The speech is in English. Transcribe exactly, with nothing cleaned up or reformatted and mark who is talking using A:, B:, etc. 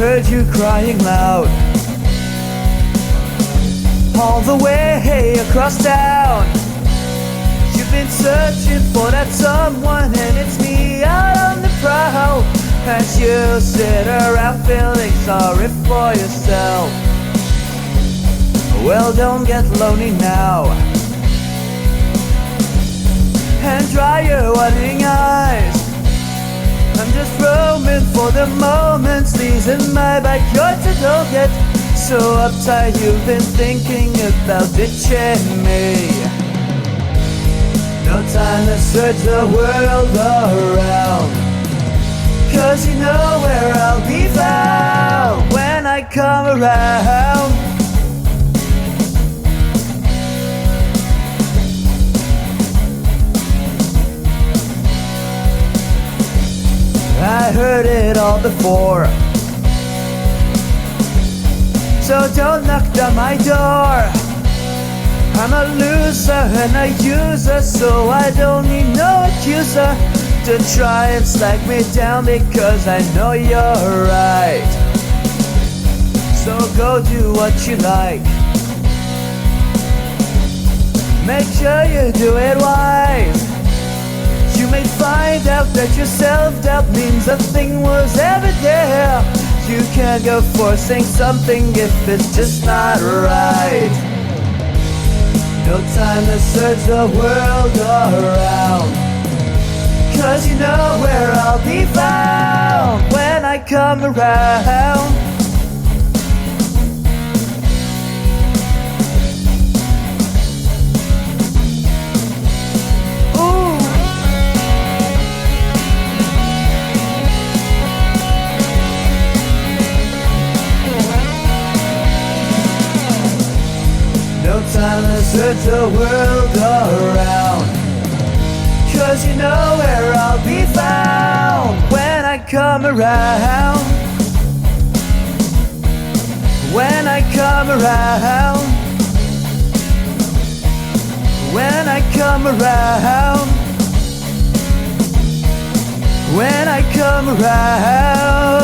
A: heard you crying loud all the way across town. You've been searching for that someone, and it's me out on the prowl. As you sit around feeling sorry for yourself. Well, don't get lonely now, and dry your wandering eyes. I'm just roaming for the moments, these in my backyard, so don't get so uptight. You've been thinking about ditching me. No time to search the world around, 'cause you know where I'll be found when I come around. I heard it all before, so don't knock down my door. I'm a loser and a user, so I don't need no accuser to try and slack me down, because I know you're right. So go do what you like, make sure you do it wise. You may find out that your self-doubt means nothing was ever there. You can't go forcing something if it's just not right. No time to search the world around, 'cause you know where I'll be found when I come around. No time to search the world around, 'cause you know where I'll be found when I come around. When I come around. When I come around. When I come around.